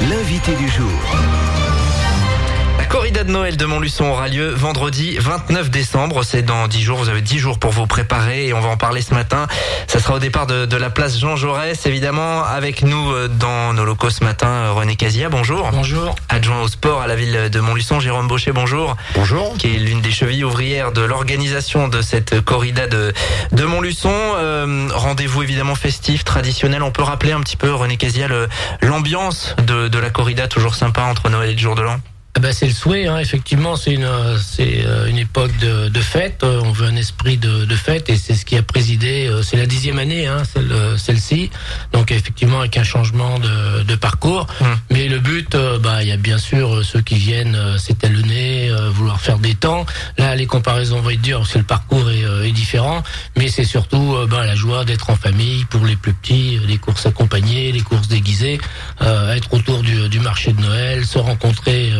l'invité du jour. La corrida de Noël de Montluçon aura lieu vendredi 29 décembre. C'est dans 10 jours. Vous avez 10 jours pour vous préparer et on va en parler ce matin. Ça sera au départ de la place Jean Jaurès. Évidemment, avec nous dans nos locaux ce matin, René Casia, bonjour. Bonjour. Adjoint au sport à la ville de Montluçon, Jérôme Baucher, bonjour. Bonjour. Qui est l'une des chevilles ouvrières de l'organisation de cette corrida de Montluçon. Rendez-vous évidemment festif, traditionnel. On peut rappeler un petit peu, René Casia, l'ambiance de la corrida, toujours sympa entre Noël et le jour de l'an? C'est le souhait, hein. Effectivement, c'est une époque de fête. On veut un esprit de fête et c'est ce qui a présidé. C'est la 10e année, hein, celle-ci. Donc effectivement, avec un changement de parcours. Mais le but, il y a bien sûr ceux qui viennent s'étalonner, vouloir faire des temps. Là, les comparaisons vont être dures parce que le parcours est différent. Mais c'est surtout la joie d'être en famille pour les plus petits, les courses accompagnées, les courses déguisées, être autour du marché de Noël, se rencontrer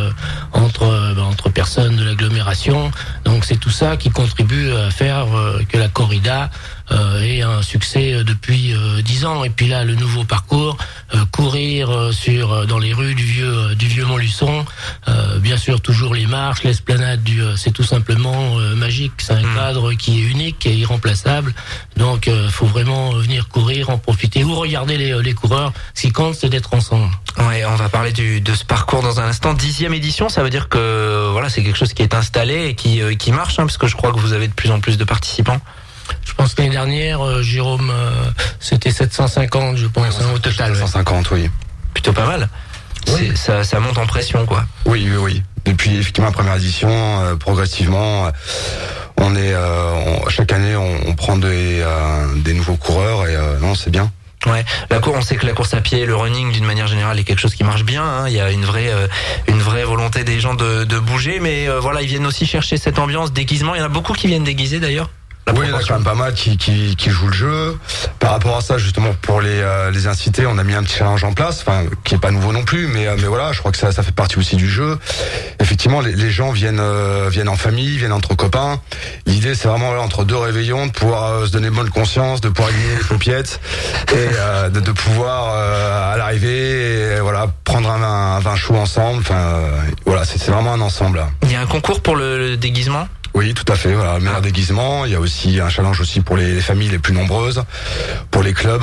entre personnes de l'agglomération. Donc c'est tout ça qui contribue à faire que la corrida ait un succès depuis 10 ans. Et puis là, le nouveau parcours, courir dans les rues du vieux Montluçon, bien sûr toujours les marches, l'esplanade c'est tout simplement magique. C'est un cadre qui est unique et irremplaçable. Donc faut vraiment venir courir, en profiter ou regarder les coureurs. Ce qui compte, c'est d'être ensemble. Ouais, on va parler de ce parcours dans un instant. 10e édition, ça veut dire que voilà, c'est quelque chose qui est installé et qui marche, hein, parce que je crois que vous avez de plus en plus de participants. Je pense que l'année dernière, Jérôme, c'était 750, je pense, au total. 750, oui. Plutôt pas mal. Oui. Ça monte en pression, quoi. Oui. Depuis effectivement la première édition, progressivement, on est chaque année on prend des nouveaux coureurs et non, c'est bien. Ouais, on sait que la course à pied, le running d'une manière générale est quelque chose qui marche bien, hein. Il y a une vraie volonté des gens de bouger, mais voilà, ils viennent aussi chercher cette ambiance déguisement. Il y en a beaucoup qui viennent déguisés d'ailleurs. Oui, il y en a quand même pas mal qui jouent le jeu. Par rapport à ça, justement, pour les inciter, on a mis un petit challenge en place, qui est pas nouveau non plus, mais voilà, je crois que ça fait partie aussi du jeu. Effectivement, les gens viennent en famille, viennent entre copains. L'idée, c'est vraiment entre deux réveillons de pouvoir se donner bonne conscience, de pouvoir gagner les paupiettes et de pouvoir à l'arrivée, prendre un vin chaud ensemble. Voilà, c'est vraiment un ensemble. Il y a un concours pour le déguisement. Oui, tout à fait. Voilà, le meilleur déguisement. Il y a aussi un challenge aussi pour les familles les plus nombreuses, pour les clubs.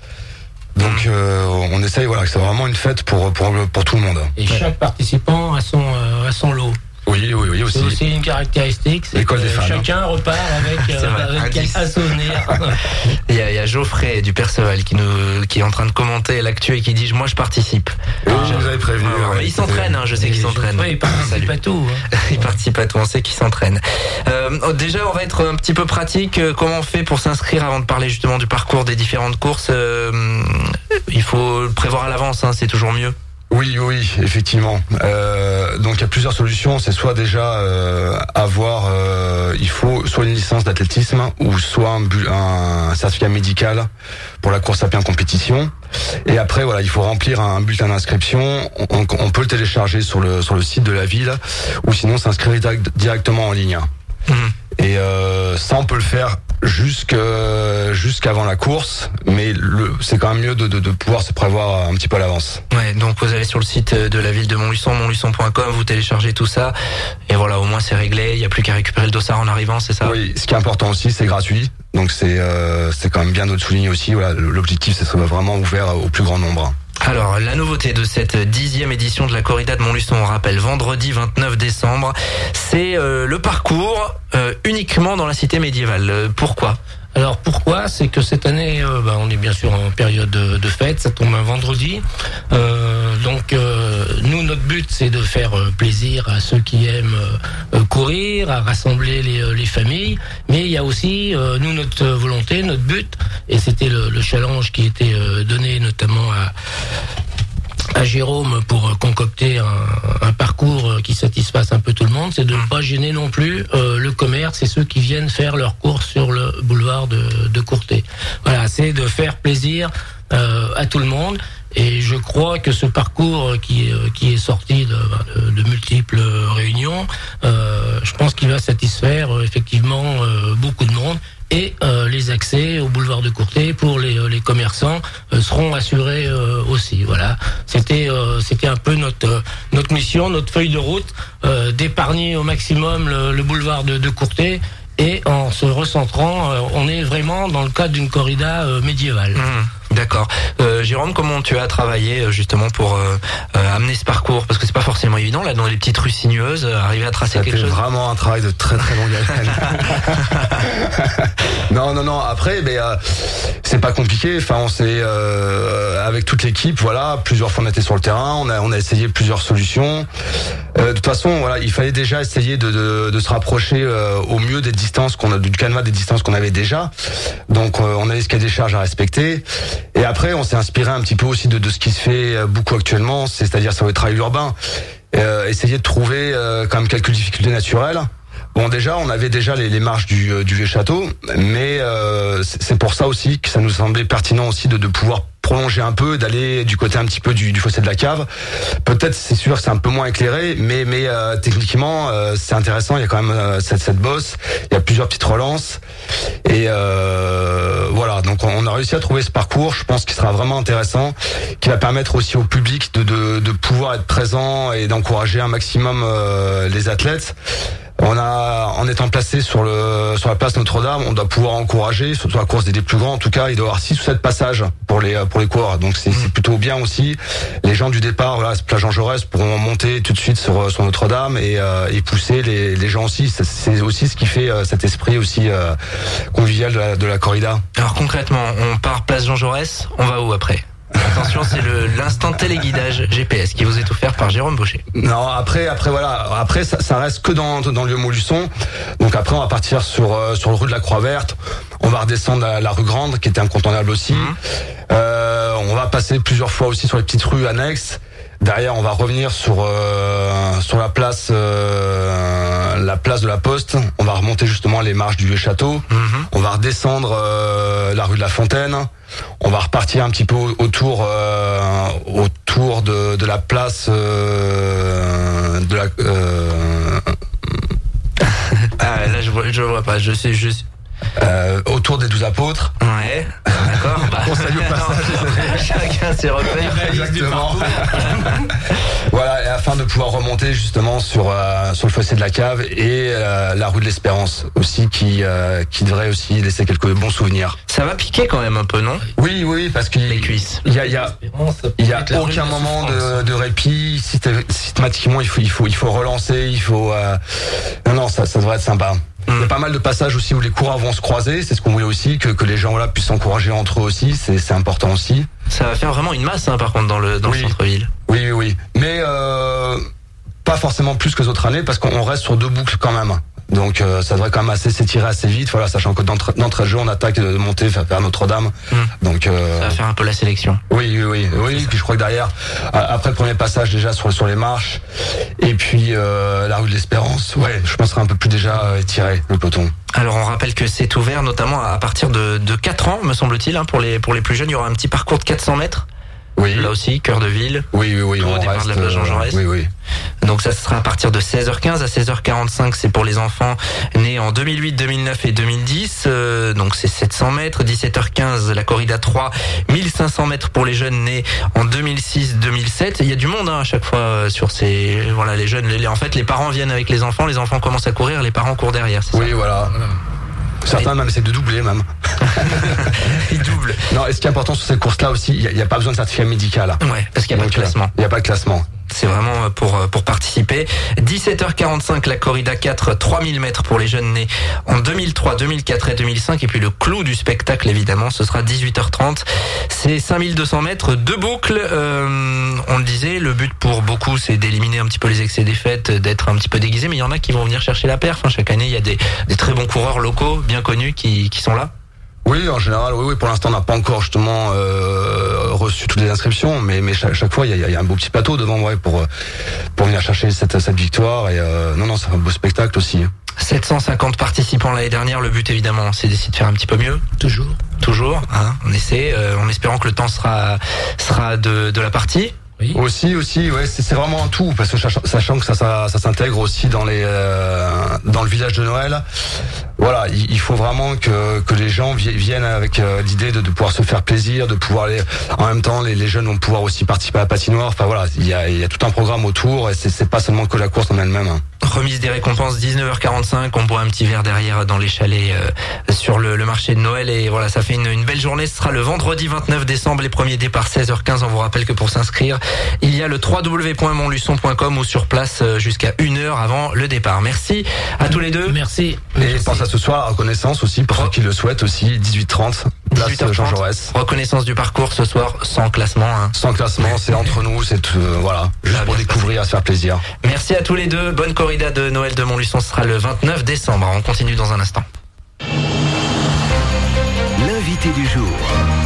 Donc, on essaye, que c'est vraiment une fête pour tout le monde. Et chaque participant a son lot. Oui, aussi. C'est aussi une caractéristique, c'est l'école des fans. Chacun repart avec un souvenir. Il y a Geoffrey du Perceval qui est en train de commenter l'actu et qui dit moi je participe. Oui, je vous avais prévenu. Il s'entraîne, je sais qu'il s'entraîne. Oui, il participe à tout. Il participe à tout, on sait qu'il s'entraîne. Déjà, on va être un petit peu pratique. Comment on fait pour s'inscrire avant de parler justement du parcours des différentes courses? Il faut le prévoir à l'avance, hein, c'est toujours mieux. Oui, effectivement. Donc il y a plusieurs solutions. C'est soit déjà il faut soit une licence d'athlétisme ou soit un certificat médical pour la course à pied en compétition. Et après il faut remplir un bulletin d'inscription. On peut le télécharger sur le site de la ville ou sinon s'inscrire directement en ligne. Et ça on peut le faire jusqu'avant la course, mais c'est quand même mieux de pouvoir se prévoir un petit peu à l'avance. Ouais, donc vous allez sur le site de la ville de Montluçon, montluçon.com, vous téléchargez tout ça, et voilà, au moins c'est réglé, il n'y a plus qu'à récupérer le dossard en arrivant, c'est ça? Oui, ce qui est important aussi, c'est gratuit, donc c'est quand même bien de le souligner aussi, l'objectif c'est que ça soit vraiment ouvert au plus grand nombre. Alors, la nouveauté de cette 10e édition de la corrida de Montluçon, on rappelle, vendredi 29 décembre, c'est le parcours uniquement dans la cité médiévale. Pourquoi ? Alors pourquoi ? C'est que cette année, on est bien sûr en période de fête, ça tombe un vendredi. Donc nous, notre but, c'est de faire plaisir à ceux qui aiment courir, à rassembler les familles. Mais il y a aussi, nous, notre volonté, notre but, et c'était le challenge qui était donné notamment à Jérôme pour concocter un parcours qui satisfasse un peu tout le monde, c'est de ne pas gêner non plus le commerce et ceux qui viennent faire leurs courses sur le boulevard de Courtet. Voilà, c'est de faire plaisir à tout le monde. Et je crois que ce parcours qui est sorti de multiples réunions, je pense qu'il va satisfaire effectivement beaucoup de monde. Et les accès au boulevard de Courtet pour les commerçants seront assurés aussi. Voilà, c'est c'était un peu notre mission, notre feuille de route, d'épargner au maximum le boulevard de Courtet. Et en se recentrant, on est vraiment dans le cadre d'une corrida médiévale. D'accord. Jérôme, comment tu as travaillé justement pour amener ce parcours? Parce que c'est pas forcément évident, là, dans les petites rues sinueuses, arriver à tracer quelque chose. C'est vraiment un travail de très très longue haleine. Non. Après, c'est pas compliqué. Enfin, on s'est avec toute l'équipe, voilà, plusieurs fois on était sur le terrain, on a essayé plusieurs solutions. De toute façon, voilà, il fallait déjà essayer de se rapprocher au mieux des distances du canevas des distances qu'on avait déjà. Donc, on avait ce cahier des charges à respecter. Et après, on s'est inspiré un petit peu aussi de ce qui se fait beaucoup actuellement, c'est-à-dire sur le travail urbain. Essayer de trouver quand même quelques difficultés naturelles. Bon, déjà, on avait déjà les marches du vieux château, mais c'est pour ça aussi que ça nous semblait pertinent aussi de pouvoir prolonger un peu, d'aller du côté un petit peu du fossé de la cave. Peut-être, c'est sûr, c'est un peu moins éclairé, mais techniquement, c'est intéressant. Il y a quand même cette bosse, il y a plusieurs petites relances, et voilà. Donc, on a réussi à trouver ce parcours. Je pense qu'il sera vraiment intéressant, qui va permettre aussi au public de pouvoir être présent et d'encourager un maximum les athlètes. En étant placé sur la place Notre-Dame, on doit pouvoir encourager, surtout la course des plus grands. En tout cas, il doit y avoir 6 ou 7 passages pour les coureurs. Donc c'est plutôt bien aussi. Les gens du départ, voilà, place Jean Jaurès, pourront monter tout de suite sur Notre-Dame et pousser les gens aussi. C'est aussi ce qui fait cet esprit aussi convivial de la corrida. Alors concrètement, on part place Jean Jaurès, on va où après? Attention, c'est l'instant téléguidage GPS qui vous est offert par Jérôme Baucher. Non, après voilà, après ça reste que dans le lieu Montluçon. Donc après on va partir sur le rue de la Croix-Verte. On va redescendre la rue Grande qui était incontournable aussi. On va passer plusieurs fois aussi sur les petites rues annexes. Derrière, on va revenir sur la place de la Poste. On va remonter justement les marches du vieux château. On va redescendre la rue de la Fontaine. On va repartir un petit peu autour de la place de la. Ah, là, je vois pas. Je sais juste. Autour des 12 apôtres. Ouais, d'accord. On salue au passage. Chacun ses repères. Exactement. Voilà, et afin de pouvoir remonter justement sur le fossé de la cave et la rue de l'Espérance aussi, qui devrait aussi laisser quelques bons souvenirs. Ça va piquer quand même un peu, non? Oui, parce que les cuisses. Il y a aucun moment de répit. Systématiquement, il faut relancer. Non, ça devrait être sympa. Il y a pas mal de passages aussi où les coureurs vont se croiser. C'est ce qu'on voulait aussi, que les gens puissent s'encourager entre eux aussi. C'est important aussi. Ça va faire vraiment une masse, par contre, dans le centre-ville. Oui. Mais pas forcément plus que les autres années, parce qu'on reste sur 2 boucles quand même. Donc ça devrait quand même s'étirer assez vite, voilà, sachant que d'entrée de jeu on attaque de monter vers Notre-Dame. Donc ça va faire un peu la sélection. Oui, puis je crois que derrière, après le premier passage déjà sur les marches, et puis la rue de l'Espérance, je pense que ce sera un peu plus déjà étiré le peloton. Alors on rappelle que c'est ouvert notamment à partir de 4 ans, me semble-t-il, pour les plus jeunes. Il y aura un petit parcours de 400 mètres. Oui. Là aussi, cœur de ville. Oui. Au départ de la place Jean Jaurès. Oui. Donc ça sera à partir de 16h15 à 16h45. C'est pour les enfants nés en 2008, 2009 et 2010. Donc c'est 700 mètres. 17h15, la corrida 3. 1500 mètres pour les jeunes nés en 2006, 2007. Il y a du monde à chaque fois sur ces... Voilà, les jeunes. En fait, les parents viennent avec les enfants commencent à courir, les parents courent derrière. Oui, ça. Voilà. Certains même essaient de doubler même. Ils doublent. Non, et ce qui est important sur cette course-là aussi, il n'y a pas besoin de certificat médical. Ouais, parce qu'il n'y a pas de classement. Il n'y a pas de classement. C'est vraiment pour participer. 17h45, la corrida 4, 3000 mètres pour les jeunes nés en 2003, 2004 et 2005. Et puis le clou du spectacle, évidemment, ce sera 18h30. C'est 5200 mètres, 2 boucles. On le disait, le but pour beaucoup, c'est d'éliminer un petit peu les excès des fêtes, d'être un petit peu déguisé. Mais il y en a qui vont venir chercher la perf. Chaque année, il y a des très bons coureurs locaux, bien connus, qui sont là. Oui, en général, oui. Pour l'instant, on n'a pas encore justement reçu toutes les inscriptions, mais chaque fois, il y a un beau petit plateau devant, pour venir chercher cette victoire. Et non, ça fait un beau spectacle aussi. 750 participants l'année dernière. Le but, évidemment, c'est d'essayer de faire un petit peu mieux. Toujours. On essaie, en espérant que le temps sera de la partie. Oui. Aussi, ouais, c'est vraiment un tout, parce que sachant que ça s'intègre aussi dans dans le village de Noël. Voilà, il faut vraiment que les gens viennent avec l'idée de pouvoir se faire plaisir, de pouvoir en même temps, les jeunes vont pouvoir aussi participer à la patinoire. Enfin voilà, il y a tout un programme autour, et c'est pas seulement que la course en elle-même. Hein. Remise des récompenses 19h45, on boit un petit verre derrière dans les chalets sur le marché de Noël, et voilà, ça fait une belle journée. Ce sera le vendredi 29 décembre, les premiers départs 16h15. On vous rappelle que pour s'inscrire, il y a le www.montluçon.com ou sur place jusqu'à 1h avant le départ. Merci à tous les deux. Merci. Et pense à ce soir, la reconnaissance aussi, pour ceux qui le souhaitent aussi, 18h30, place Jean Jaurès. Reconnaissance du parcours ce soir, sans classement. Hein. Sans classement, c'est entre nous, c'est voilà, juste pour découvrir, à se faire plaisir. Merci à tous les deux, bonne corrida de Noël de Montluçon, ce sera le 29 décembre. On continue dans un instant. L'invité du jour.